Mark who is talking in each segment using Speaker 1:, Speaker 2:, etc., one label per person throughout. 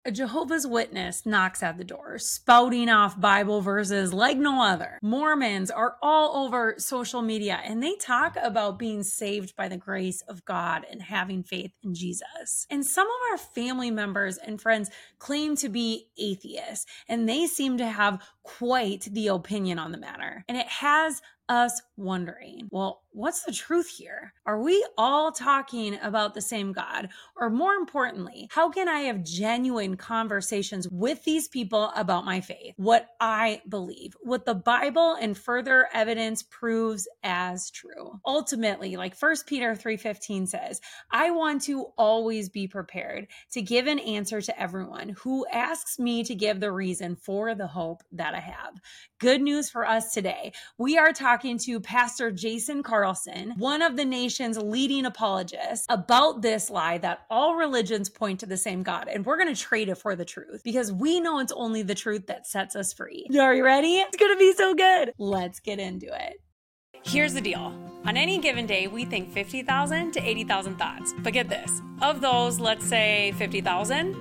Speaker 1: A Jehovah's Witness knocks at the door, spouting off Bible verses like no other. Mormons are all over social media, and they talk about being saved by the grace of God and having faith in Jesus. And some of our family members and friends claim to be atheists, and they seem to have quite the opinion on the matter. And it has us wondering, well, what's the truth here? Are we all talking about the same God? Or more importantly, how can I have genuine conversations with these people about my faith, what I believe, what the Bible and further evidence proves as true? Ultimately, like 1 Peter 3:15 says, I want to always be prepared to give an answer to everyone who asks me to give the reason for the hope that I have. Good news for us today. We are talking to Pastor Jason Carlson, one of the nation's leading apologists, about this lie that all religions point to the same God. And we're going to trade it for the truth because we know it's only the truth that sets us free. Are you ready? It's going to be so good. Let's get into it. Here's the deal. On any given day, we think 50,000 to 80,000 thoughts. But get this, of those, let's say 50,000,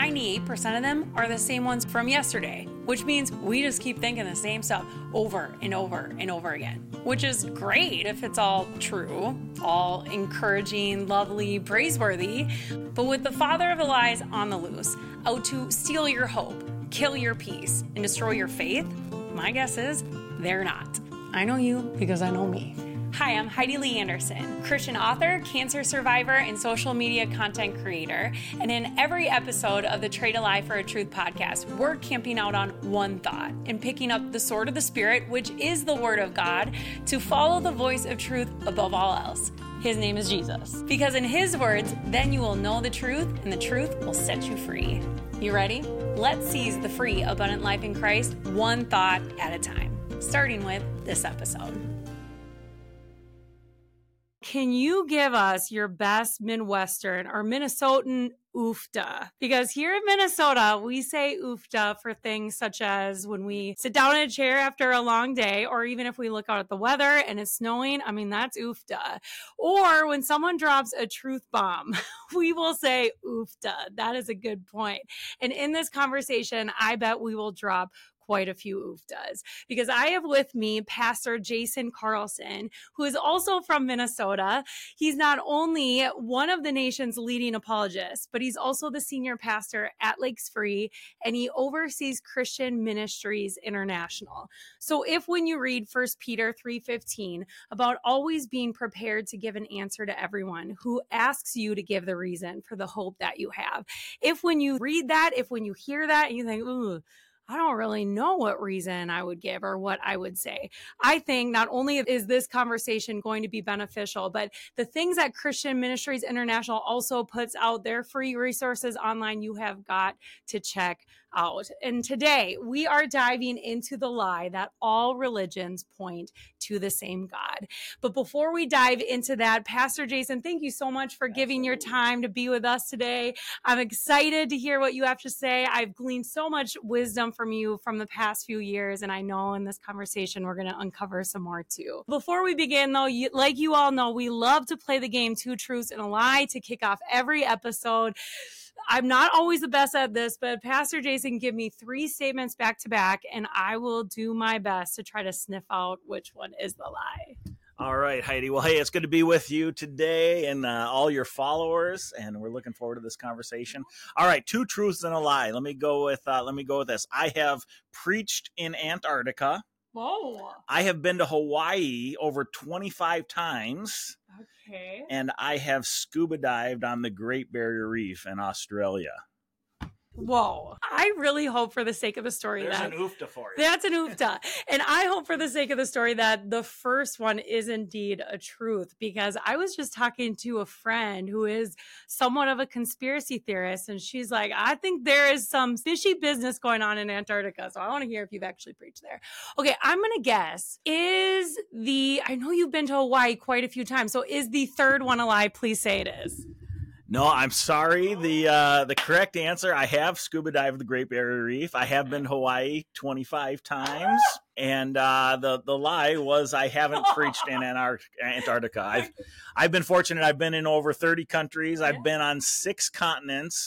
Speaker 1: 98% of them are the same ones from yesterday, which means we just keep thinking the same stuff over and over and over again, which is great if it's all true, all encouraging, lovely, praiseworthy. But with the father of the lies on the loose, out to steal your hope, kill your peace, and destroy your faith, my guess is they're not. I know you because I know me. Hi, I'm Heidi Lee Anderson, Christian author, cancer survivor, and social media content creator. And in every episode of the Trade a Lie for a Truth podcast, we're camping out on one thought and picking up the sword of the Spirit, which is the Word of God, to follow the voice of truth above all else. His name is Jesus. Because in His words, then you will know the truth, and the truth will set you free. You ready? Let's seize the free, abundant life in Christ, one thought at a time. Starting with this episode. Can you give us your best Midwestern or Minnesotan oofda? Because here in Minnesota, we say oofda for things such as when we sit down in a chair after a long day, or even if we look out at the weather and it's snowing, I mean, that's oofda. Or when someone drops a truth bomb, we will say oofda. That is a good point. And in this conversation, I bet we will drop quite a few oofdas, because I have with me Pastor Jason Carlson, who is also from Minnesota. He's not only one of the nation's leading apologists, but he's also the senior pastor at Lakes Free, and he oversees Christian Ministries International. So if when you read 1 Peter 3:15 about always being prepared to give an answer to everyone who asks you to give the reason for the hope that you have, if when you read that, if when you hear that and you think, ooh, I don't really know what reason I would give or what I would say, I think not only is this conversation going to be beneficial, but the things that Christian Ministries International also puts out, their free resources online, you have got to check out. And today we are diving into the lie that all religions point to the same God. But before we dive into that, Pastor Jason, thank you so much for giving your time to be with us today. I'm excited to hear what you have to say. I've gleaned so much wisdom from you from the past few years, and I know in this conversation we're going to uncover some more too. Before we begin though, like you all know, we love to play the game Two Truths and a Lie to kick off every episode. I'm not always the best at this, but Pastor Jason give me 3 statements back to back, and I will do my best to try to sniff out which one is the lie.
Speaker 2: All right, Heidi. Well, hey, it's good to be with you today and all your followers, and we're looking forward to this conversation. All right, 2 truths and a lie. Let me go with this. I have preached in Antarctica.
Speaker 1: Whoa.
Speaker 2: I have been to Hawaii over 25 times.
Speaker 1: Okay.
Speaker 2: And I have scuba dived on the Great Barrier Reef in Australia.
Speaker 1: Whoa. I really hope for the sake of the story
Speaker 2: There's an oofta for you.
Speaker 1: That's an oofta. And I hope for the sake of the story that the first one is indeed a truth, because I was just talking to a friend who is somewhat of a conspiracy theorist, and she's like, I think there is some fishy business going on in Antarctica. So I want to hear if you've actually preached there. Okay, I'm going to guess, I know you've been to Hawaii quite a few times, so is the third one a lie? Please say it is.
Speaker 2: No, I'm sorry. The correct answer, I have scuba dived the Great Barrier Reef. I have been to Hawaii 25 times. And the lie was I haven't preached in Antarctica. I've been fortunate. I've been in over 30 countries. I've been on 6 continents.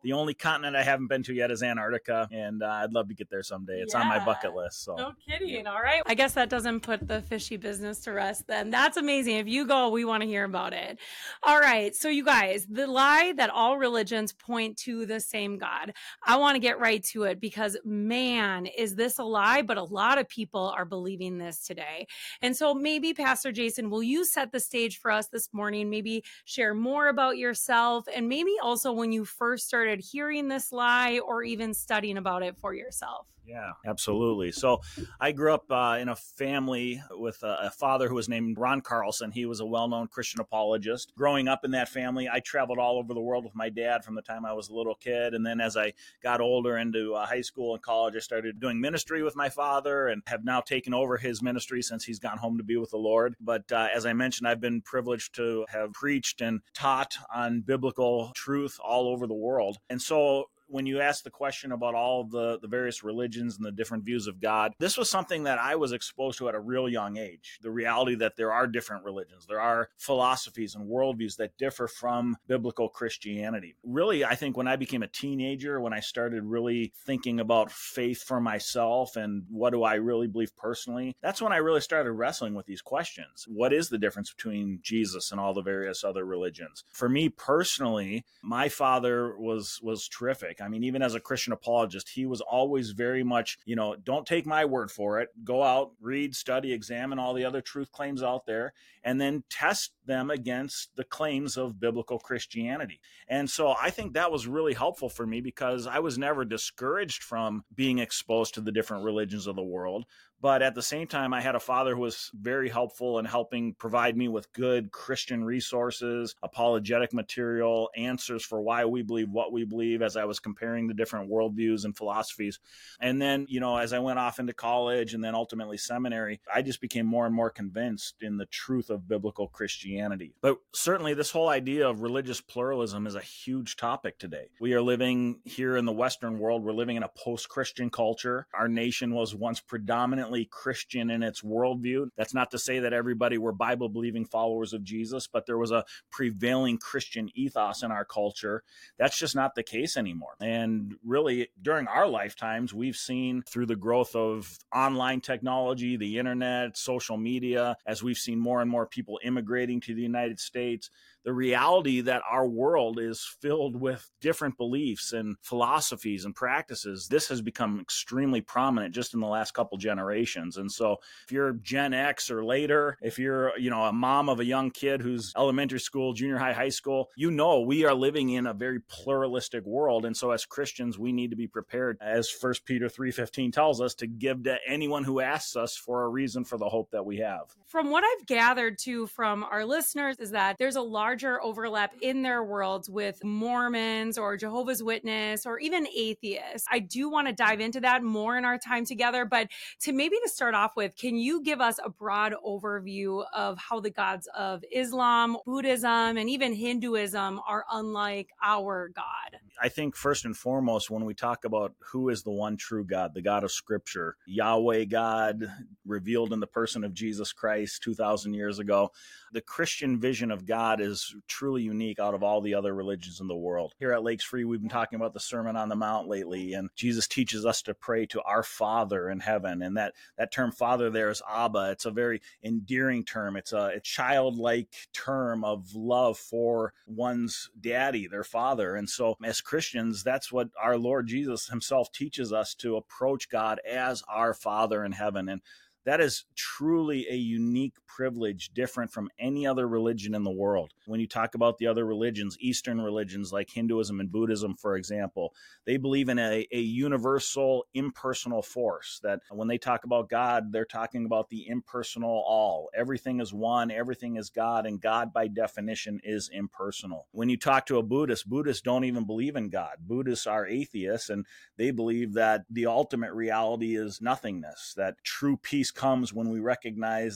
Speaker 2: The only continent I haven't been to yet is Antarctica, and I'd love to get there someday. It's on my bucket list. So
Speaker 1: no kidding. All right. I guess that doesn't put the fishy business to rest then. That's amazing. If you go, we want to hear about it. All right. So you guys, the lie that all religions point to the same God. I want to get right to it because, man, is this a lie? But a lot of people are believing this today. And so maybe, Pastor Jason, will you set the stage for us this morning? Maybe share more about yourself, and maybe also when you first started hearing this lie or even studying about it for yourself.
Speaker 2: Yeah, absolutely. So I grew up in a family with a father who was named Ron Carlson. He was a well-known Christian apologist. Growing up in that family, I traveled all over the world with my dad from the time I was a little kid. And then as I got older into high school and college, I started doing ministry with my father and have now taken over his ministry since he's gone home to be with the Lord. But as I mentioned, I've been privileged to have preached and taught on biblical truth all over the world. And so when you ask the question about all of the various religions and the different views of God, this was something that I was exposed to at a real young age. The reality that there are different religions, there are philosophies and worldviews that differ from biblical Christianity. Really, I think when I became a teenager, when I started really thinking about faith for myself and what do I really believe personally, that's when I really started wrestling with these questions. What is the difference between Jesus and all the various other religions? For me personally, my father was terrific. I mean, even as a Christian apologist, he was always very much, don't take my word for it. Go out, read, study, examine all the other truth claims out there, and then test them against the claims of biblical Christianity. And so I think that was really helpful for me because I was never discouraged from being exposed to the different religions of the world. But at the same time, I had a father who was very helpful in helping provide me with good Christian resources, apologetic material, answers for why we believe what we believe as I was comparing the different worldviews and philosophies. And then, as I went off into college and then ultimately seminary, I just became more and more convinced in the truth of biblical Christianity. But certainly this whole idea of religious pluralism is a huge topic today. We are living here in the Western world. We're living in a post-Christian culture. Our nation was once predominantly Christian in its worldview. That's not to say that everybody were Bible-believing followers of Jesus, but there was a prevailing Christian ethos in our culture. That's just not the case anymore. And really, during our lifetimes, we've seen through the growth of online technology, the internet, social media, as we've seen more and more people immigrating to the United States, the reality that our world is filled with different beliefs and philosophies and practices. This has become extremely prominent just in the last couple generations. And so if you're Gen X or later, if you're, a mom of a young kid who's elementary school, junior high, high school, we are living in a very pluralistic world. And so as Christians, we need to be prepared, as 1 Peter 3:15 tells us, to give to anyone who asks us for a reason for the hope that we have.
Speaker 1: From what I've gathered too from our listeners is that there's a larger overlap in their worlds with Mormons or Jehovah's Witness or even atheists. I do want to dive into that more in our time together, but to start off with, can you give us a broad overview of how the gods of Islam, Buddhism, and even Hinduism are unlike our God?
Speaker 2: I think first and foremost, when we talk about who is the one true God, the God of Scripture, Yahweh God, revealed in the person of Jesus Christ 2,000 years ago, the Christian vision of God is truly unique out of all the other religions in the world. Here at Lakes Free, we've been talking about the Sermon on the Mount lately, and Jesus teaches us to pray to our Father in heaven. And that term Father there is Abba. It's a very endearing term. It's a childlike term of love for one's daddy, their father. And so as Christians, that's what our Lord Jesus himself teaches us, to approach God as our Father in heaven. And that is truly a unique privilege, different from any other religion in the world. When you talk about the other religions, Eastern religions like Hinduism and Buddhism, for example, they believe in a universal, impersonal force, that when they talk about God, they're talking about the impersonal all. Everything is one, everything is God, and God by definition is impersonal. When you talk to a Buddhist, Buddhists don't even believe in God. Buddhists are atheists, and they believe that the ultimate reality is nothingness, that true peace comes when we recognize that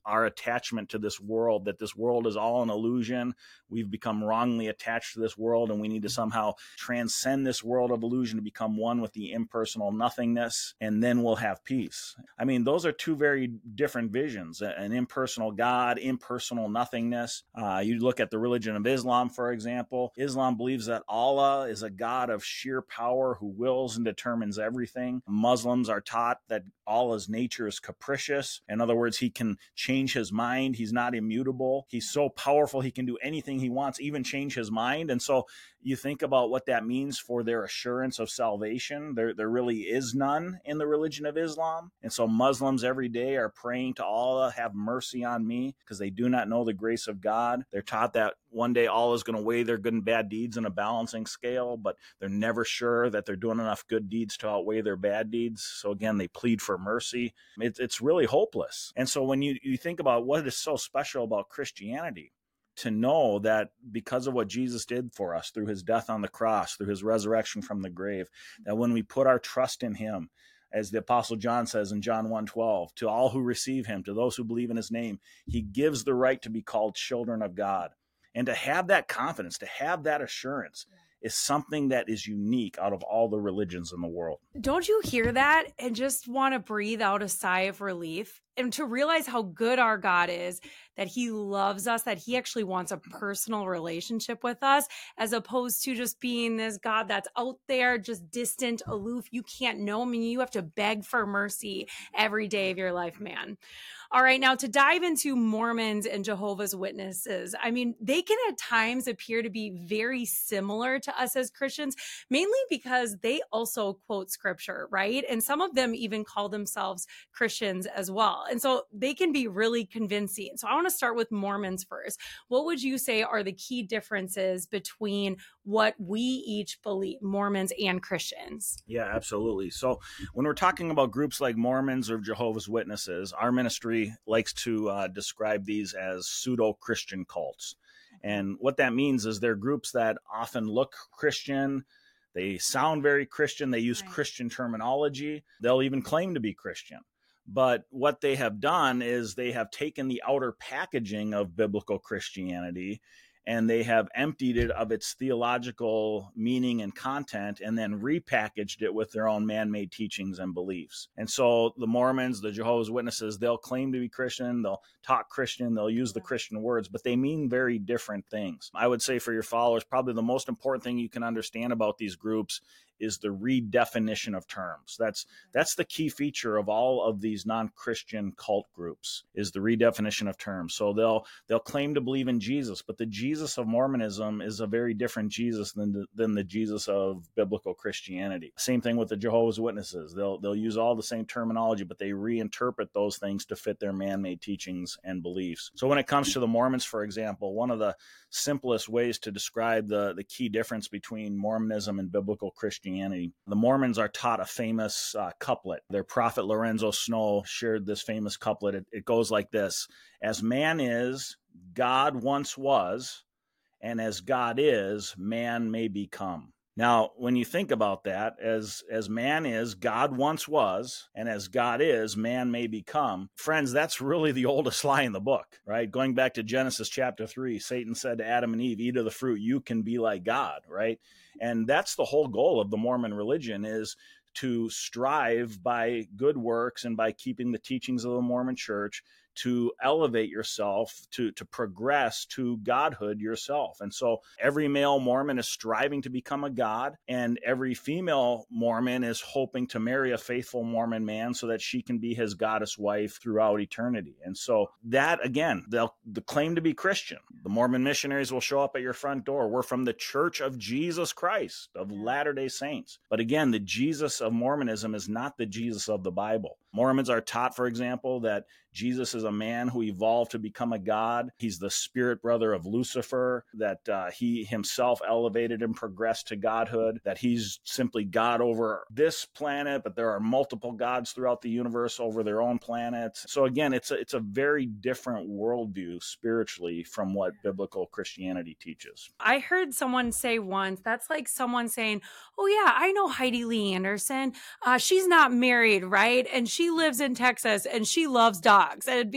Speaker 2: our attachment to this world, that this world is all an illusion. We've become wrongly attached to this world, and we need to somehow transcend this world of illusion to become one with the impersonal nothingness, and then we'll have peace. I mean, those are two very different visions, an impersonal God, impersonal nothingness. You look at the religion of Islam, for example. Islam believes that Allah is a God of sheer power who wills and determines everything. Muslims are taught that Allah's nature is capricious. In other words, he can change his mind. He's not immutable. He's so powerful, he can do anything he wants, even change his mind. And so you think about what that means for their assurance of salvation. There really is none in the religion of Islam. And so Muslims every day are praying to Allah, have mercy on me, because they do not know the grace of God. They're taught that one day Allah is going to weigh their good and bad deeds in a balancing scale, but they're never sure that they're doing enough good deeds to outweigh their bad deeds. So again, they plead for mercy. It's really hopeless. And so when you think about what is so special about Christianity, to know that because of what Jesus did for us through his death on the cross, through his resurrection from the grave, that when we put our trust in him, as the Apostle John says in John 1:12, to all who receive him, to those who believe in his name, he gives the right to be called children of God. And to have that confidence, to have that assurance, is something that is unique out of all the religions in the world.
Speaker 1: Don't you hear that and just want to breathe out a sigh of relief? And to realize how good our God is, that he loves us, that he actually wants a personal relationship with us, as opposed to just being this God that's out there, just distant, aloof. You can't know him, and you have to beg for mercy every day of your life, man. All right, now to dive into Mormons and Jehovah's Witnesses, I mean, they can at times appear to be very similar to us as Christians, mainly because they also quote scripture, right? And some of them even call themselves Christians as well. And so they can be really convincing. So I want to start with Mormons first. What would you say are the key differences between what we each believe, Mormons and Christians?
Speaker 2: Yeah, absolutely. So when we're talking about groups like Mormons or Jehovah's Witnesses, our ministry likes to describe these as pseudo-Christian cults. And what that means is they're groups that often look Christian. They sound very Christian. They use Christian terminology. They'll even claim to be Christian. But what they have done is they have taken the outer packaging of biblical Christianity and they have emptied it of its theological meaning and content and then repackaged it with their own man-made teachings and beliefs. And so the Mormons, the Jehovah's Witnesses, they'll claim to be Christian, they'll talk Christian, they'll use the Christian words, but they mean very different things. I would say for your followers, probably the most important thing you can understand about these groups is the redefinition of terms. That's the key feature of all of these non-Christian cult groups, is the redefinition of terms. So they'll claim to believe in Jesus, but the Jesus of Mormonism is a very different Jesus than the Jesus of biblical Christianity. Same thing with the Jehovah's Witnesses. They'll use all the same terminology, but they reinterpret those things to fit their man-made teachings and beliefs. So when it comes to the Mormons, for example, one of the simplest ways to describe the key difference between Mormonism and biblical Christianity, the Mormons are taught a famous couplet. Their prophet Lorenzo Snow shared this famous couplet. It goes like this: as man is, God once was, and as God is, man may become. Now, when you think about that, as man is, God once was, and as God is, man may become. Friends, that's really the oldest lie in the book, right? Going back to Genesis chapter 3, Satan said to Adam and Eve, eat of the fruit, you can be like God, right? And that's the whole goal of the Mormon religion, is to strive by good works and by keeping the teachings of the Mormon church to elevate yourself, to progress to godhood yourself. And so every male Mormon is striving to become a god, and every female Mormon is hoping to marry a faithful Mormon man so that she can be his goddess wife throughout eternity. And so that, again, they'll claim to be Christian. The Mormon missionaries will show up at your front door. We're from the Church of Jesus Christ, of Latter-day Saints. But again, the Jesus of Mormonism is not the Jesus of the Bible. Mormons are taught, for example, that Jesus is a man who evolved to become a god. He's the spirit brother of Lucifer, that he himself elevated and progressed to godhood, that he's simply God over this planet, but there are multiple gods throughout the universe over their own planets. So again, it's a very different worldview spiritually from what biblical Christianity teaches.
Speaker 1: I heard someone say once, that's like someone saying, oh yeah, I know Heidi Lee Anderson. She's not married, right? And she lives in Texas and she loves dogs. And it'd be like,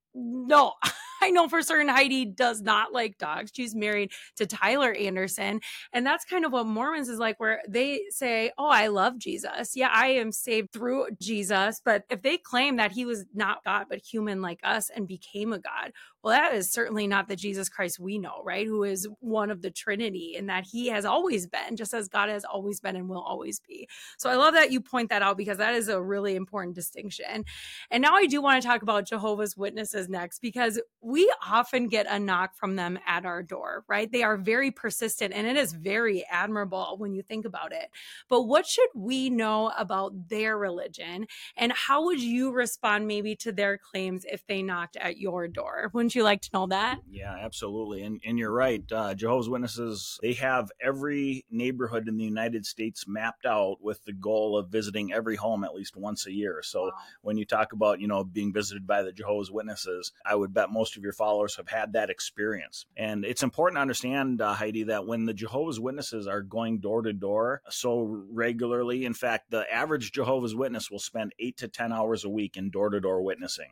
Speaker 1: no, I know for certain Heidi does not like dogs. She's married to Tyler Anderson. And that's kind of what Mormons is like, where they say, oh, I love Jesus. Yeah, I am saved through Jesus. But if they claim that he was not God, but human like us and became a God, well, that is certainly not the Jesus Christ we know, right? Who is one of the Trinity, and that he has always been, just as God has always been and will always be. So I love that you point that out, because that is a really important distinction. And now I do want to talk about Jehovah's Witnesses next, because we often get a knock from them at our door, right? They are very persistent, and it is very admirable when you think about it. But what should we know about their religion, and how would you respond maybe to their claims if they knocked at your door? Wouldn't you like to know that?
Speaker 2: Yeah, absolutely. And you're right. Jehovah's Witnesses, they have every neighborhood in the United States mapped out with the goal of visiting every home at least once a year. So wow. When you talk about, being visited by the Jehovah's Witnesses, I would bet most of your followers have had that experience. And it's important to understand, Heidi, that when the Jehovah's Witnesses are going door to door so regularly, in fact, the average Jehovah's Witness will spend 8 to 10 hours a week in door-to-door witnessing.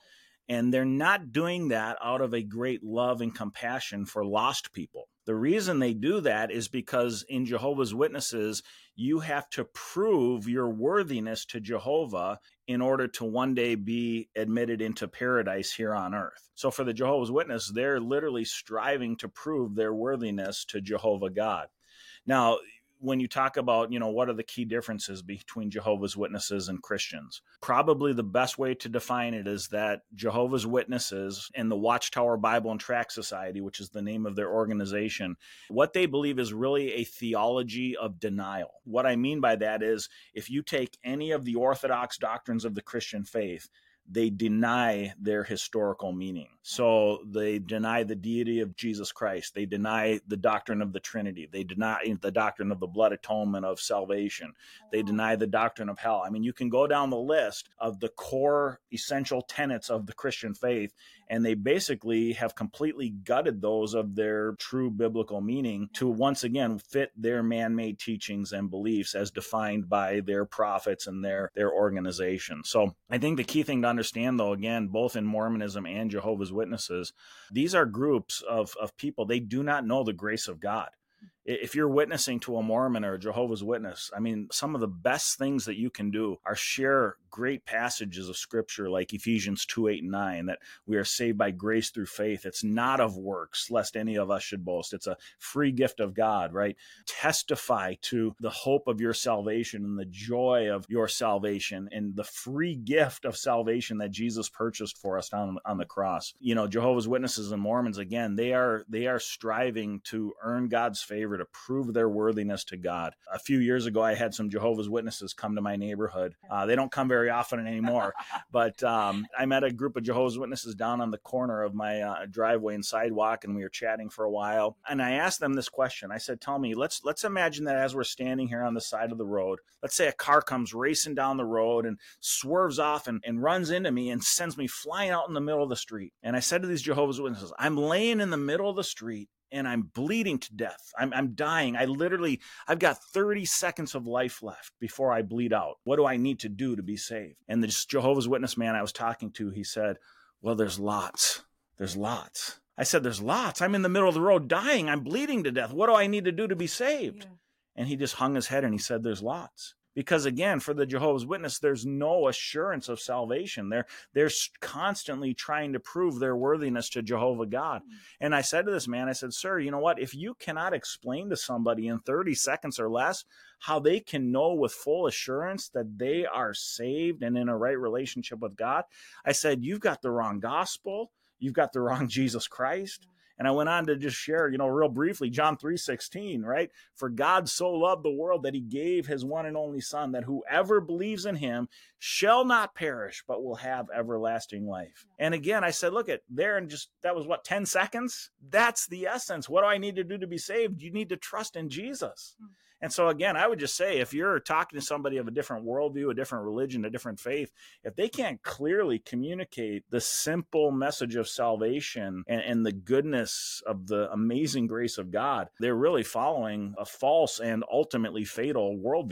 Speaker 2: And they're not doing that out of a great love and compassion for lost people. The reason they do that is because in Jehovah's Witnesses, you have to prove your worthiness to Jehovah in order to one day be admitted into paradise here on earth. So for the Jehovah's Witness, they're literally striving to prove their worthiness to Jehovah God. Now, when you talk about, what are the key differences between Jehovah's Witnesses and Christians? Probably the best way to define it is that Jehovah's Witnesses and the Watchtower Bible and Tract Society, which is the name of their organization, what they believe is really a theology of denial. What I mean by that is, if you take any of the orthodox doctrines of the Christian faith, they deny their historical meaning. So they deny the deity of Jesus Christ. They deny the doctrine of the Trinity. They deny the doctrine of the blood atonement of salvation. They deny the doctrine of hell. I mean, you can go down the list of the core essential tenets of the Christian faith, and they basically have completely gutted those of their true biblical meaning to once again fit their man-made teachings and beliefs as defined by their prophets and their organization. So I think the key thing to understand, though, again, both in Mormonism and Jehovah's Witnesses, these are groups of people. They do not know the grace of God. If you're witnessing to a Mormon or a Jehovah's Witness, I mean, some of the best things that you can do are share great passages of Scripture like Ephesians 2:8-9, that we are saved by grace through faith. It's not of works, lest any of us should boast. It's a free gift of God, right? Testify to the hope of your salvation and the joy of your salvation and the free gift of salvation that Jesus purchased for us on the cross. Jehovah's Witnesses and Mormons, again, they are striving to earn God's favor, to prove their worthiness to God. A few years ago, I had some Jehovah's Witnesses come to my neighborhood. They don't come very often anymore, but I met a group of Jehovah's Witnesses down on the corner of my driveway and sidewalk, and we were chatting for a while. And I asked them this question. I said, tell me, let's imagine that as we're standing here on the side of the road, let's say a car comes racing down the road and swerves off and runs into me and sends me flying out in the middle of the street. And I said to these Jehovah's Witnesses, I'm laying in the middle of the street and I'm bleeding to death. I'm dying. I've got 30 seconds of life left before I bleed out. What do I need to do to be saved? And the Jehovah's Witness man I was talking to, he said, well, there's lots. There's lots. I said, there's lots. I'm in the middle of the road dying. I'm bleeding to death. What do I need to do to be saved? Yeah. And he just hung his head and he said, there's lots. Because again, for the Jehovah's Witness, there's no assurance of salvation. They're constantly trying to prove their worthiness to Jehovah God. And I said to this man, I said, sir, you know what? If you cannot explain to somebody in 30 seconds or less how they can know with full assurance that they are saved and in a right relationship with God, I said, you've got the wrong gospel. You've got the wrong Jesus Christ. And I went on to just share, real briefly, John 3:16, right? For God so loved the world that he gave his one and only son, that whoever believes in him shall not perish, but will have everlasting life. And again, I said, look at there, and that was 10 seconds? That's the essence. What do I need to do to be saved? You need to trust in Jesus. And so again, I would just say, if you're talking to somebody of a different worldview, a different religion, a different faith, if they can't clearly communicate the simple message of salvation and the goodness of the amazing grace of God, they're really following a false and ultimately fatal worldview.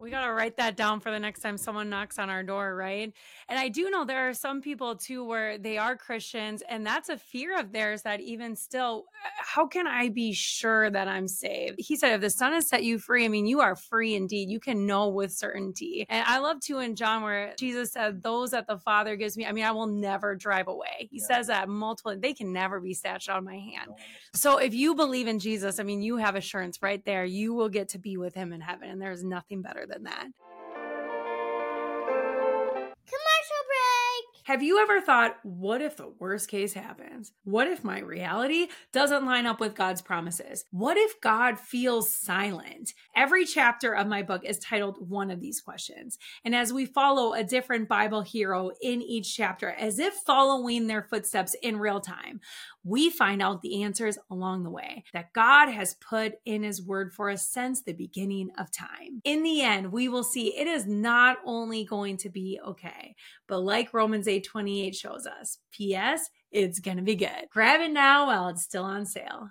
Speaker 1: We got to write that down for the next time someone knocks on our door, right? And I do know there are some people too where they are Christians, and that's a fear of theirs that even still, how can I be sure that I'm saved? He said, if the Son has set you free, I mean, you are free indeed. You can know with certainty. And I love too in John where Jesus said, those that the Father gives me, I mean, I will never drive away. He says that multiple, they can never be snatched out of my hand. So if you believe in Jesus, I mean, you have assurance right there. You will get to be with him in heaven, and there's nothing better than that.
Speaker 3: Commercial break.
Speaker 1: Have you ever thought, what if the worst case happens? What if my reality doesn't line up with God's promises? What if God feels silent? Every chapter of my book is titled one of these questions. And as we follow a different Bible hero in each chapter, as if following their footsteps in real time, we find out the answers along the way that God has put in his word for us since the beginning of time. In the end, we will see it is not only going to be okay, but like Romans 8:28 shows us, P.S., it's going to be good. Grab it now while it's still on sale.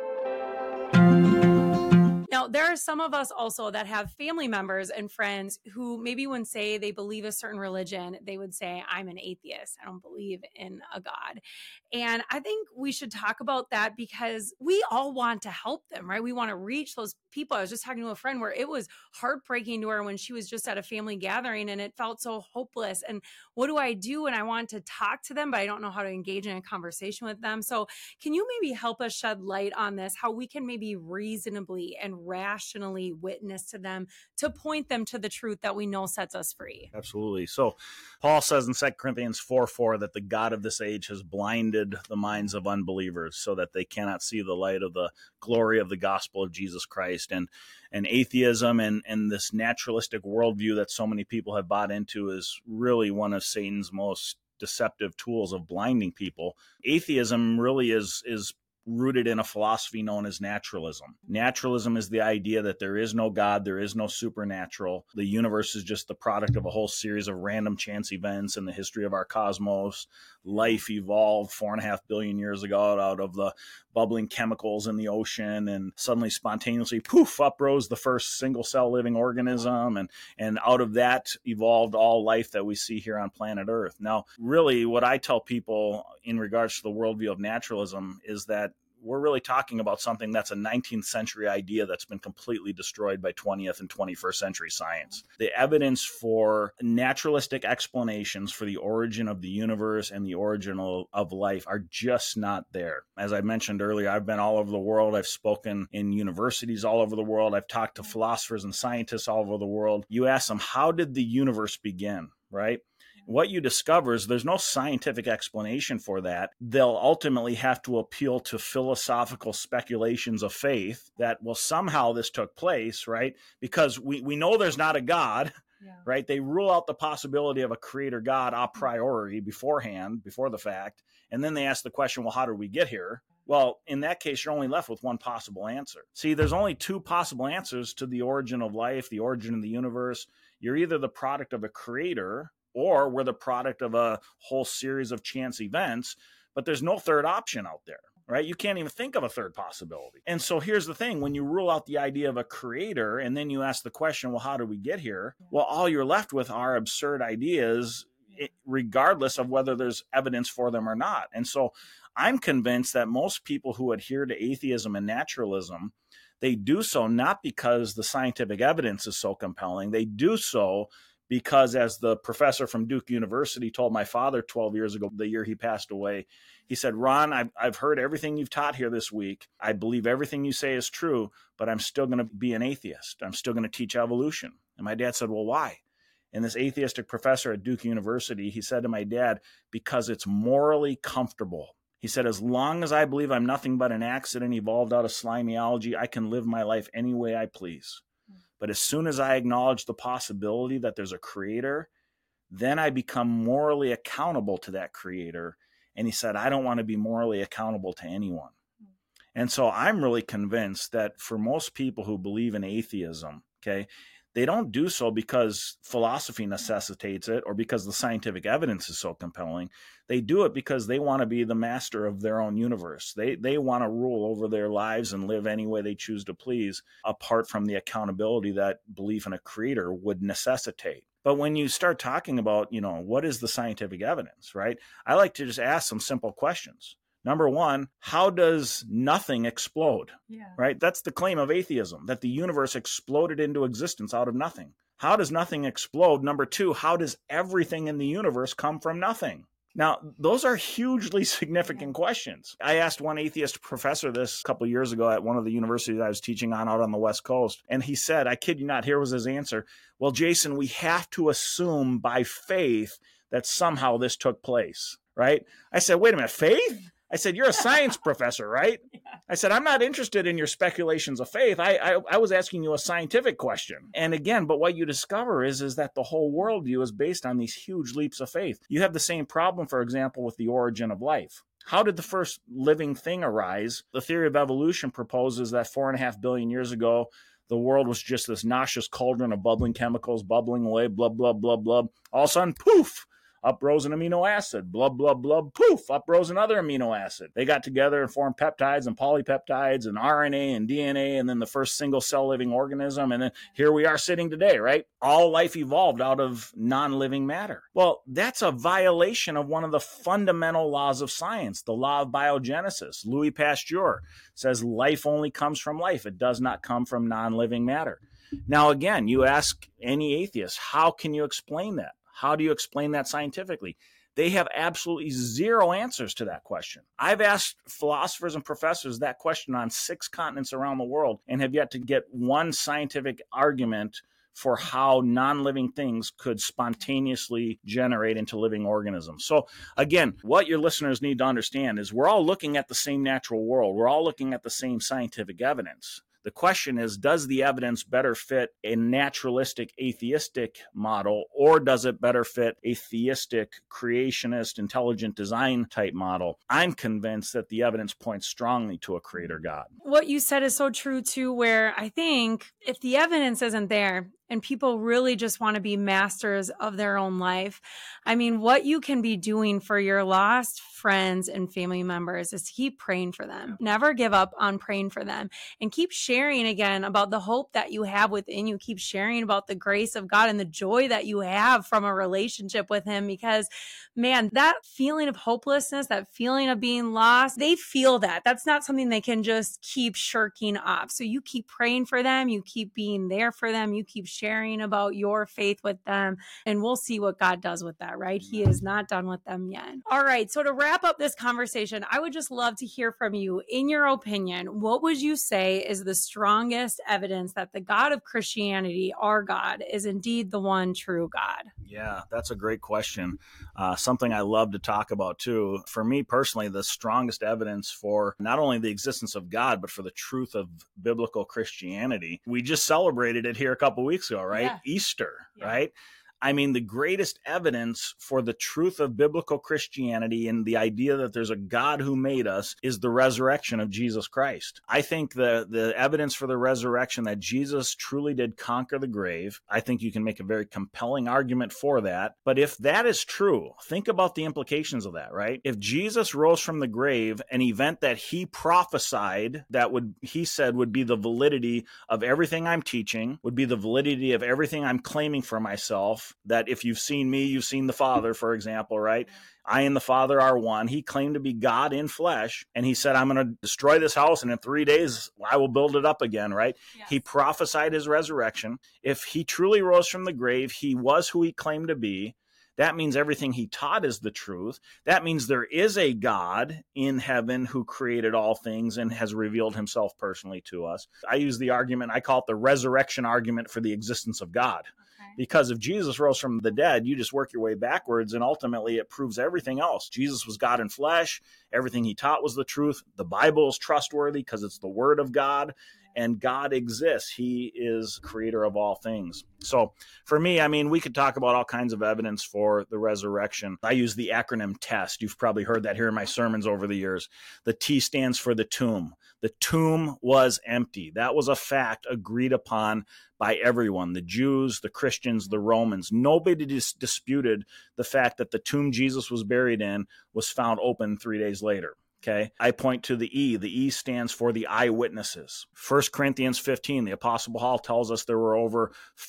Speaker 1: Now, there are some of us also that have family members and friends who maybe when say they believe a certain religion, they would say, I'm an atheist. I don't believe in a God. And I think we should talk about that because we all want to help them, right? We want to reach those people. I was just talking to a friend where it was heartbreaking to her when she was just at a family gathering and it felt so hopeless. And what do I do? And I want to talk to them, but I don't know how to engage in a conversation with them. So can you maybe help us shed light on this, how we can maybe reasonably and rationally witness to them to point them to the truth that we know sets us free?
Speaker 2: Absolutely. So Paul says in 2 Corinthians 4:4 that the God of this age has blinded the minds of unbelievers so that they cannot see the light of the glory of the gospel of Jesus Christ. And atheism and this naturalistic worldview that so many people have bought into is really one of Satan's most deceptive tools of blinding people. Atheism really is rooted in a philosophy known as naturalism. Naturalism is the idea that there is no God, there is no supernatural. The universe is just the product of a whole series of random chance events in the history of our cosmos. Life evolved 4.5 billion years ago out of the bubbling chemicals in the ocean, and suddenly spontaneously, poof, up rose the first single-cell living organism, and out of that evolved all life that we see here on planet Earth. Now, really, what I tell people in regards to the worldview of naturalism is that we're really talking about something that's a 19th century idea that's been completely destroyed by 20th and 21st century science. The evidence for naturalistic explanations for the origin of the universe and the origin of life are just not there. As I mentioned earlier, I've been all over the world. I've spoken in universities all over the world. I've talked to philosophers and scientists all over the world. You ask them, how did the universe begin, right? What you discover is there's no scientific explanation for that. They'll ultimately have to appeal to philosophical speculations of faith that, well, somehow this took place, right? Because we know there's not a God, right? They rule out the possibility of a creator God a priori beforehand, before the fact. And then they ask the question, well, how did we get here? Well, in that case, you're only left with one possible answer. See, there's only two possible answers to the origin of life, the origin of the universe. You're either the product of a creator, or we're the product of a whole series of chance events, but there's no third option out there, right? You can't even think of a third possibility. And so here's the thing, when you rule out the idea of a creator, and then you ask the question, well, how did we get here? Well, all you're left with are absurd ideas, regardless of whether there's evidence for them or not. And so I'm convinced that most people who adhere to atheism and naturalism, they do so not because the scientific evidence is so compelling. They do so because, as the professor from Duke University told my father 12 years ago, the year he passed away, he said, Ron, I've heard everything you've taught here this week. I believe everything you say is true, but I'm still going to be an atheist. I'm still going to teach evolution. And my dad said, well, why? And this atheistic professor at Duke University, he said to my dad, because it's morally comfortable. He said, as long as I believe I'm nothing but an accident evolved out of slimy algae, I can live my life any way I please. But as soon as I acknowledge the possibility that there's a creator, then I become morally accountable to that creator. And he said, I don't want to be morally accountable to anyone. And so I'm really convinced that for most people who believe in atheism, okay, they don't do so because philosophy necessitates it or because the scientific evidence is so compelling. They do it because they want to be the master of their own universe. They want to rule over their lives and live any way they choose to please, apart from the accountability that belief in a creator would necessitate. But when you start talking about, what is the scientific evidence, right? I like to just ask some simple questions. Number one, how does nothing explode?
Speaker 1: Yeah.
Speaker 2: Right? That's the claim of atheism, that the universe exploded into existence out of nothing. How does nothing explode? Number two, how does everything in the universe come from nothing? Now, those are hugely significant questions. I asked one atheist professor this a couple of years ago at one of the universities I was teaching on out on the West Coast. And he said, I kid you not, here was his answer. Well, Jason, we have to assume by faith that somehow this took place, right? I said, wait a minute, faith? I said, you're a science professor, right? Yeah. I said, I'm not interested in your speculations of faith. I was asking you a scientific question. And again, but what you discover is that the whole worldview is based on these huge leaps of faith. You have the same problem, for example, with the origin of life. How did the first living thing arise? The theory of evolution proposes that 4.5 billion years ago, the world was just this nauseous cauldron of bubbling chemicals, bubbling away, blub, blub, blub, blub. All of a sudden, poof! Up rose an amino acid, blub, blub, blub, poof, up rose another amino acid. They got together and formed peptides and polypeptides and RNA and DNA, and then the first single cell living organism. And then here we are sitting today, right? All life evolved out of non-living matter. Well, that's a violation of one of the fundamental laws of science, the law of biogenesis. Louis Pasteur says life only comes from life. It does not come from non-living matter. Now, again, you ask any atheist, how can you explain that? How do you explain that scientifically? They have absolutely zero answers to that question. I've asked philosophers and professors that question on 6 continents around the world and have yet to get one scientific argument for how non-living things could spontaneously generate into living organisms. So again, what your listeners need to understand is we're all looking at the same natural world. We're all looking at the same scientific evidence. The question is, does the evidence better fit a naturalistic atheistic model, or does it better fit a theistic creationist intelligent design type model? I'm convinced that the evidence points strongly to a creator God.
Speaker 1: What you said is so true too, where I think if the evidence isn't there and people really just want to be masters of their own life, I mean, what you can be doing for your lost friends and family members is keep praying for them. Never give up on praying for them, and keep sharing again about the hope that you have within you. Keep sharing about the grace of God and the joy that you have from a relationship with Him, because man, that feeling of hopelessness, that feeling of being lost, they feel that. That's not something they can just keep shirking off. So you keep praying for them, you keep being there for them, you keep sharing about your faith with them, and we'll see what God does with that, right? He is not done with them yet. All right, so to wrap up this conversation, I would just love to hear from you. In your opinion, what would you say is the strongest evidence that the God of Christianity, our God, is indeed the one true God?
Speaker 2: Yeah, that's a great question. Something I love to talk about too. For me personally, the strongest evidence for not only the existence of God, but for the truth of biblical Christianity. We just celebrated it here a couple weeks ago, right? Yeah. Easter, yeah. Right? I mean, the greatest evidence for the truth of biblical Christianity and the idea that there's a God who made us is the resurrection of Jesus Christ. I think the evidence for the resurrection, that Jesus truly did conquer the grave, I think you can make a very compelling argument for that. But if that is true, think about the implications of that, right? If Jesus rose from the grave, an event that he prophesied that he said would be the validity of everything I'm teaching, would be the validity of everything I'm claiming for myself, that if you've seen me, you've seen the Father, for example, right? I and the Father are one. He claimed to be God in flesh, and he said, I'm going to destroy this house, and in 3 days, I will build it up again, right? Yes. He prophesied his resurrection. If he truly rose from the grave, he was who he claimed to be. That means everything he taught is the truth. That means there is a God in heaven who created all things and has revealed himself personally to us. I use the argument, I call it the resurrection argument for the existence of God. Because if Jesus rose from the dead, you just work your way backwards, and ultimately it proves everything else. Jesus was God in flesh. Everything he taught was the truth. The Bible is trustworthy because it's the word of God. and God exists. He is creator of all things. So for me, I mean, we could talk about all kinds of evidence for the resurrection. I use the acronym TEST. You've probably heard that here in my sermons over the years. The T stands for the tomb. The tomb was empty. That was a fact agreed upon by everyone, the Jews, the Christians, the Romans. Nobody disputed the fact that the tomb Jesus was buried in was found open 3 days later. Okay, I point to the E. The E stands for the eyewitnesses. 1 Corinthians 15, the Apostle Paul tells us there were over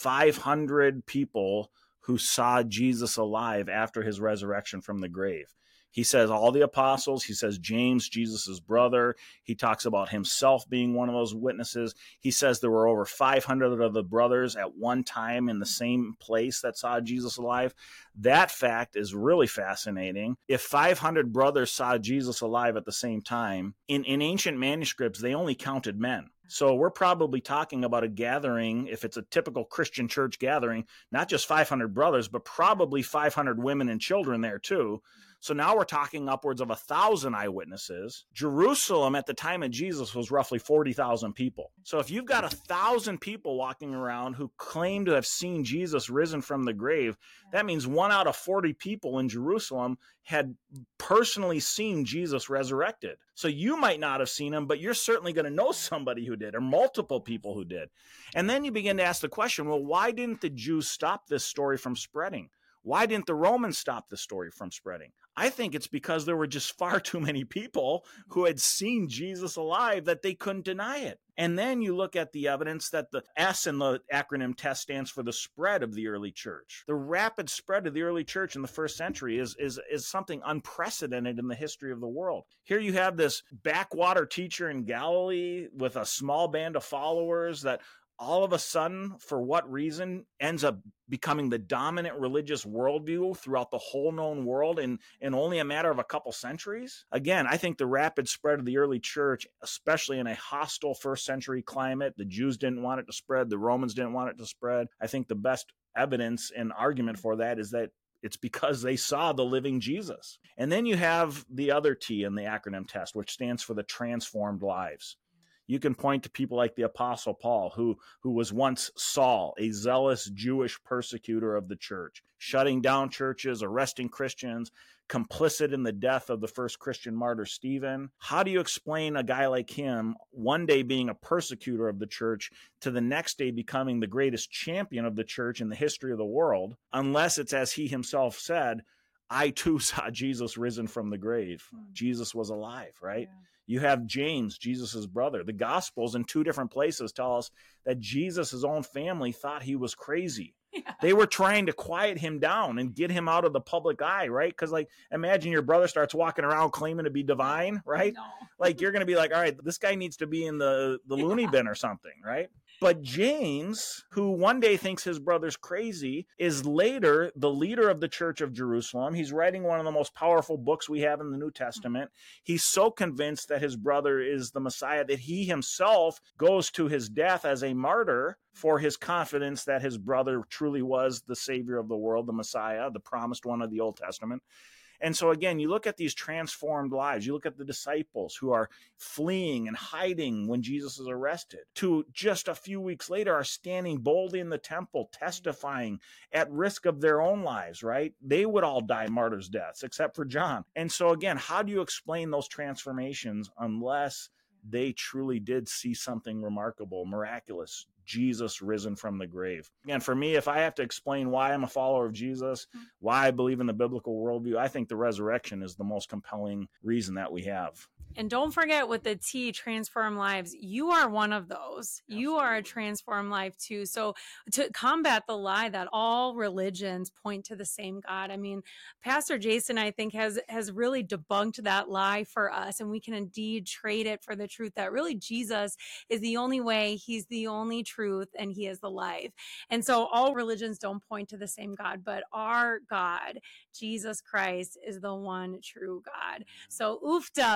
Speaker 2: 500 people who saw Jesus alive after his resurrection from the grave. He says all the apostles, he says James, Jesus' brother. He talks about himself being one of those witnesses. He says there were over 500 of the brothers at one time in the same place that saw Jesus alive. That fact is really fascinating. If 500 brothers saw Jesus alive at the same time, in ancient manuscripts, they only counted men. So we're probably talking about a gathering, if it's a typical Christian church gathering, not just 500 brothers, but probably 500 women and children there too. So now we're talking upwards of 1,000 eyewitnesses. Jerusalem at the time of Jesus was roughly 40,000 people. So if you've got 1,000 people walking around who claim to have seen Jesus risen from the grave, that means 1 out of 40 people in Jerusalem had personally seen Jesus resurrected. So you might not have seen him, but you're certainly going to know somebody who did, or multiple people who did. And then you begin to ask the question, well, why didn't the Jews stop this story from spreading? Why didn't the Romans stop the story from spreading? I think it's because there were just far too many people who had seen Jesus alive that they couldn't deny it. And then you look at the evidence that the S in the acronym TEST stands for the spread of the early church. The rapid spread of the early church in the first century is something unprecedented in the history of the world. Here you have this backwater teacher in Galilee with a small band of followers that all of a sudden, for what reason, ends up becoming the dominant religious worldview throughout the whole known world in only a matter of a couple centuries. Again, I think the rapid spread of the early church, especially in a hostile first century climate, the Jews didn't want it to spread, the Romans didn't want it to spread. I think the best evidence and argument for that is that it's because they saw the living Jesus. And then you have the other T in the acronym TEST, which stands for the transformed lives. You can point to people like the Apostle Paul, who was once Saul, a zealous Jewish persecutor of the church, shutting down churches, arresting Christians, complicit in the death of the first Christian martyr, Stephen. How do you explain a guy like him one day being a persecutor of the church to the next day becoming the greatest champion of the church in the history of the world, unless it's as he himself said, I too saw Jesus risen from the grave. Jesus was alive, right? Yeah. You have James, Jesus' brother. The Gospels in 2 different places tell us that Jesus' own family thought he was crazy. Yeah. They were trying to quiet him down and get him out of the public eye, right? Because, like, imagine your brother starts walking around claiming to be divine, right? No. Like, you're going to be like, all right, this guy needs to be in the loony bin or something, right? But James, who one day thinks his brother's crazy, is later the leader of the Church of Jerusalem. He's writing one of the most powerful books we have in the New Testament. He's so convinced that his brother is the Messiah that he himself goes to his death as a martyr for his confidence that his brother truly was the Savior of the world, the Messiah, the promised one of the Old Testament. And so again, you look at these transformed lives, you look at the disciples who are fleeing and hiding when Jesus is arrested, to just a few weeks later are standing boldly in the temple, testifying at risk of their own lives, right? They would all die martyrs' deaths, except for John. And so again, how do you explain those transformations unless they truly did see something remarkable, miraculous, Jesus risen from the grave? Again, for me, if I have to explain why I'm a follower of Jesus, why I believe in the biblical worldview, I think the resurrection is the most compelling reason that we have.
Speaker 1: And don't forget with the T, transform lives, you are one of those. Absolutely. You are a transformed life too. So to combat the lie that all religions point to the same God, I mean, Pastor Jason, I think, has really debunked that lie for us. And we can indeed trade it for the truth that really Jesus is the only way, he's the only truth, and he is the life. And so all religions don't point to the same God, but our God, Jesus Christ, is the one true God. So oofta, man, I think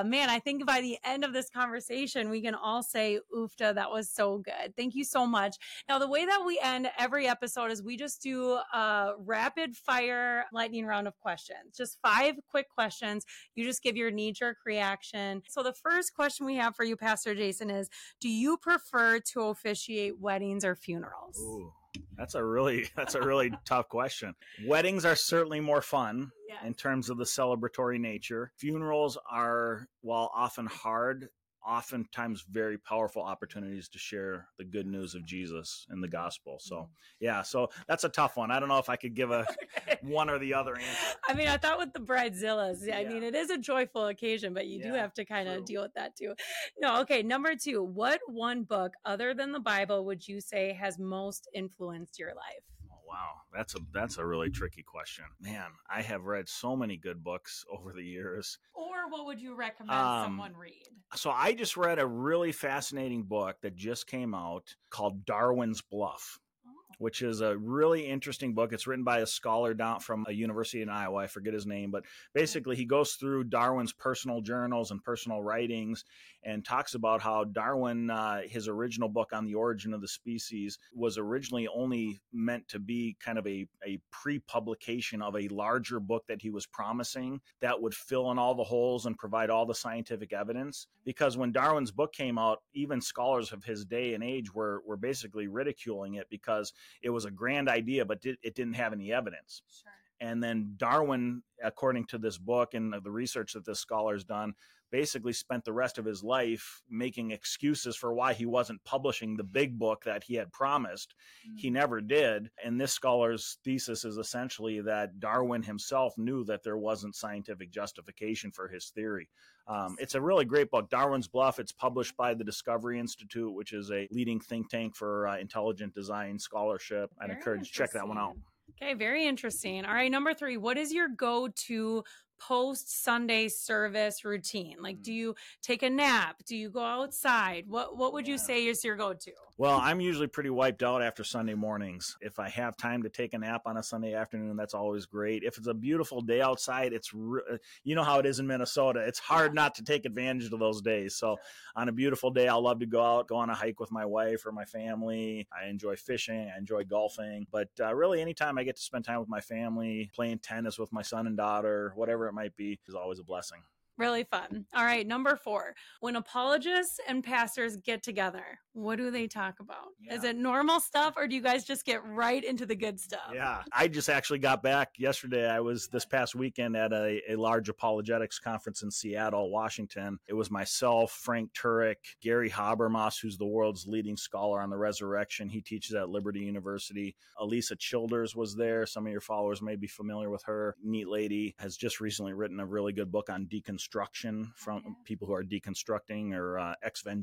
Speaker 1: think by the end of this conversation, we can all say, oofta, that was so good. Thank you so much. Now, the way that we end every episode is we just do a rapid fire lightning round of questions, just 5 quick questions. You just give your knee-jerk reaction. So the first question we have for you, Pastor Jason, is, do you prefer to officiate weddings or funerals?
Speaker 2: Ooh. That's a really tough question. Weddings are certainly more fun in terms of the celebratory nature. Funerals are, while often hard, oftentimes very powerful opportunities to share the good news of Jesus and the gospel. So, so that's a tough one. I don't know if I could give a one or the other answer.
Speaker 1: I mean, I thought with the bridezillas, I mean, it is a joyful occasion, but you do have to kind of deal with that too. No, okay. Number 2, what one book other than the Bible would you say has most influenced your life?
Speaker 2: Wow, that's a really tricky question. Man, I have read so many good books over the years.
Speaker 1: Or what would you recommend someone read?
Speaker 2: So I just read a really fascinating book that just came out called Darwin's Bluff, which is a really interesting book. It's written by a scholar down from a university in Iowa. I forget his name, but basically he goes through Darwin's personal journals and personal writings and talks about how Darwin, his original book on the origin of the species, was originally only meant to be kind of a pre-publication of a larger book that he was promising that would fill in all the holes and provide all the scientific evidence. Because when Darwin's book came out, even scholars of his day and age were basically ridiculing it because it was a grand idea, but it didn't have any evidence.
Speaker 1: Sure.
Speaker 2: And then Darwin, according to this book and the research that this scholar's done, basically spent the rest of his life making excuses for why he wasn't publishing the big book that he had promised. He never did. And this scholar's thesis is essentially that Darwin himself knew that there wasn't scientific justification for his theory. It's a really great book, Darwin's Bluff. It's published by the Discovery Institute, which is a leading think tank for intelligent design scholarship. I'd encourage you to check that one out.
Speaker 1: Okay, very interesting. All right, number 3, what is your go-to post-Sunday service routine? Like, do you take a nap? Do you go outside? What would you say is your go-to?
Speaker 2: Well, I'm usually pretty wiped out after Sunday mornings. If I have time to take a nap on a Sunday afternoon, that's always great. If it's a beautiful day outside, you know how it is in Minnesota. It's hard not to take advantage of those days. So on a beautiful day, I'll love to go out, go on a hike with my wife or my family. I enjoy fishing. I enjoy golfing. But really, anytime I get to spend time with my family, playing tennis with my son and daughter, whatever it might be, is always a blessing.
Speaker 1: Really fun. All right, number 4, when apologists and pastors get together, what do they talk about? Is it normal stuff, or do you guys just get right into the good stuff?
Speaker 2: Yeah, I just actually got back yesterday. I was this past weekend at a large apologetics conference in Seattle, Washington. It was myself, Frank Turek, Gary Habermas, who's the world's leading scholar on the resurrection. He teaches at Liberty University. Elisa Childers was there. Some of your followers may be familiar with her. Neat lady, has just recently written a really good book on deconstruction from people who are deconstructing or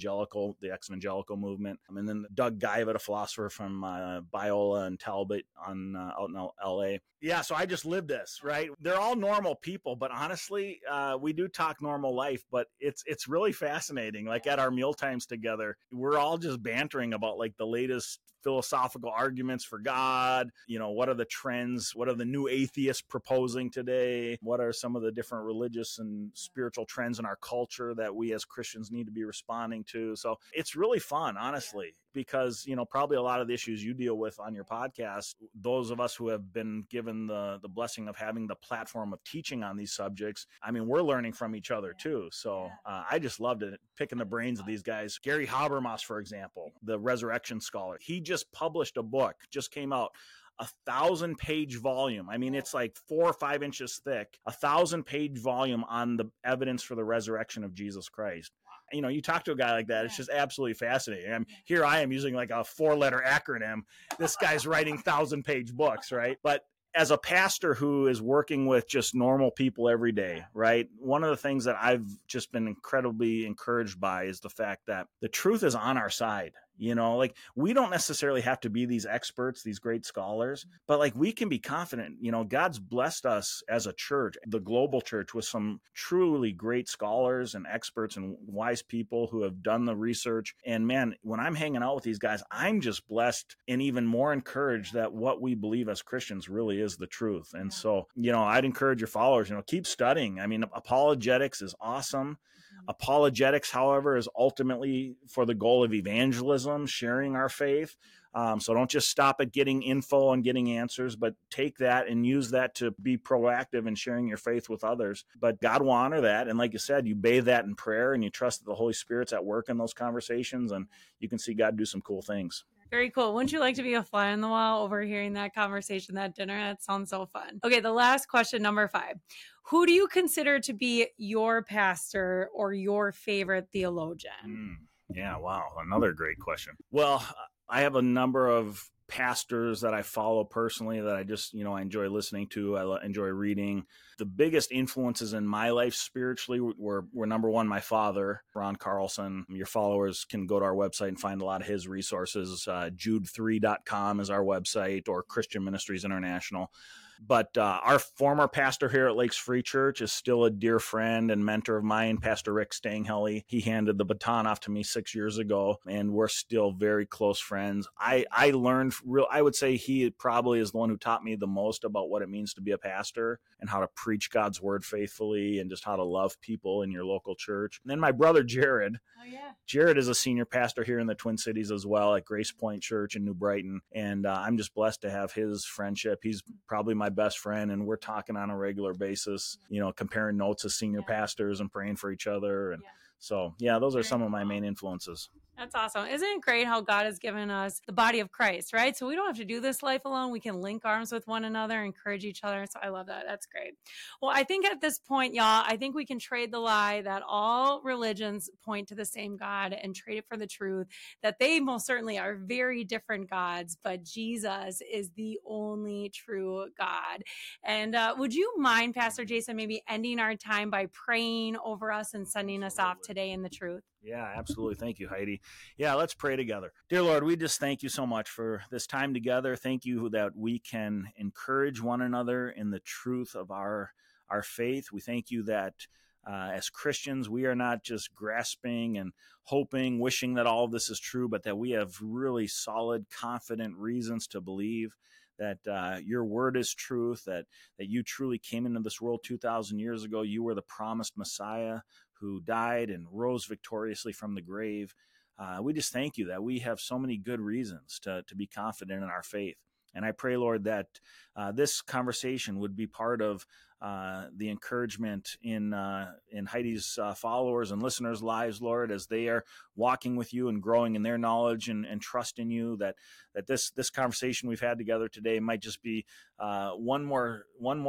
Speaker 2: the ex-evangelical movement. And then Doug Guyvet, a philosopher from Biola and Talbot out in LA. Yeah, so I just lived this, right? They're all normal people, but honestly, we do talk normal life, but it's really fascinating. Like at our meal times together, we're all just bantering about like the latest philosophical arguments for God. You know, what are the trends? What are the new atheists proposing today? What are some of the different religious and spiritual trends in our culture that we as Christians need to be responding to? So it's really fun, honestly, because, you know, probably a lot of the issues you deal with on your podcast, those of us who have been given the blessing of having the platform of teaching on these subjects, I mean, we're learning from each other too. So I just loved it, picking the brains of these guys. Gary Habermas, for example, the resurrection scholar, he just published a book, just came out, 1,000-page volume. I mean, it's like 4 or 5 inches thick, 1,000-page volume on the evidence for the resurrection of Jesus Christ. You know, you talk to a guy like that, it's just absolutely fascinating. Here I am using like a 4-letter acronym. This guy's writing 1,000-page books, right? But as a pastor who is working with just normal people every day, right? One of the things that I've just been incredibly encouraged by is the fact that the truth is on our side. You know, like we don't necessarily have to be these experts, these great scholars, but like we can be confident, you know, God's blessed us as a church, the global church, with some truly great scholars and experts and wise people who have done the research. And man, when I'm hanging out with these guys, I'm just blessed and even more encouraged that what we believe as Christians really is the truth. And so, you know, I'd encourage your followers, you know, keep studying. I mean, apologetics is awesome. Apologetics, however, is ultimately for the goal of evangelism, sharing our faith. So don't just stop at getting info and getting answers, but take that and use that to be proactive in sharing your faith with others. But God will honor that. And like you said, you bathe that in prayer and you trust that the Holy Spirit's at work in those conversations, and you can see God do some cool things.
Speaker 1: Very cool. Wouldn't you like to be a fly on the wall overhearing that conversation, that dinner? That sounds so fun. Okay, the last question, number 5. Who do you consider to be your pastor or your favorite theologian?
Speaker 2: Yeah, wow. Another great question. Well, I have a number of pastors that I follow personally that I just, I enjoy listening to. I enjoy reading. The biggest influences in my life spiritually were number one, my father, Ron Carlson. Your followers can go to our website and find a lot of his resources. Jude3.com is our website, or Christian Ministries International. But our former pastor here at Lakes Free Church is still a dear friend and mentor of mine, Pastor Rick Stanghelly. He handed the baton off to me 6 years ago, and we're still very close friends. I learned I would say he probably is the one who taught me the most about what it means to be a pastor and how to preach God's word faithfully and just how to love people in your local church. And then my brother Jared.
Speaker 1: Oh, yeah.
Speaker 2: Jared is a senior pastor here in the Twin Cities as well at Grace Point Church in New Brighton. And I'm just blessed to have his friendship. He's probably my best friend, and we're talking on a regular basis, comparing notes as senior pastors and praying for each other. And so, those are some of my main influences.
Speaker 1: That's awesome. Isn't it great how God has given us the body of Christ, right? So we don't have to do this life alone. We can link arms with one another, encourage each other. So I love that. That's great. Well, I think at this point, y'all, I think we can trade the lie that all religions point to the same God and trade it for the truth that they most certainly are very different gods, but Jesus is the only true God. And would you mind, Pastor Jason, maybe ending our time by praying over us and sending us off today in the truth?
Speaker 2: Yeah, absolutely. Thank you, Heidi. Yeah, let's pray together. Dear Lord, we just thank you so much for this time together. Thank you that we can encourage one another in the truth of our faith. We thank you that as Christians, we are not just grasping and hoping, wishing that all of this is true, but that we have really solid, confident reasons to believe that your word is truth, that you truly came into this world 2,000 years ago. You were the promised Messiah who died and rose victoriously from the grave. We just thank you that we have so many good reasons to be confident in our faith. And I pray, Lord, that this conversation would be part of the encouragement in Heidi's followers and listeners' lives, Lord, as they are walking with you and growing in their knowledge and trust in you, that this conversation we've had together today might just be one more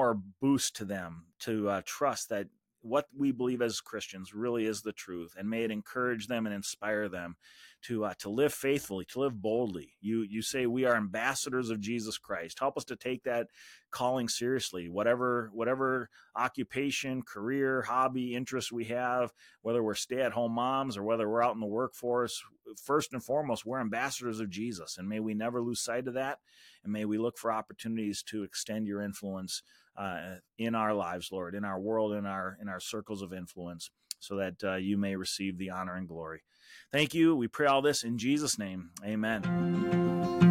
Speaker 2: boost to them to trust that what we believe as Christians really is the truth, and may it encourage them and inspire them to live faithfully, to live boldly. You say we are ambassadors of Jesus Christ. Help us to take that calling seriously, whatever occupation, career, hobby, interest we have, whether we're stay-at-home moms or whether we're out in the workforce. First and foremost, we're ambassadors of Jesus, and may we never lose sight of that, and may we look for opportunities to extend your influence in our lives, Lord, in our world, in our circles of influence, so that you may receive the honor and glory. Thank you. We pray all this in Jesus' name. Amen.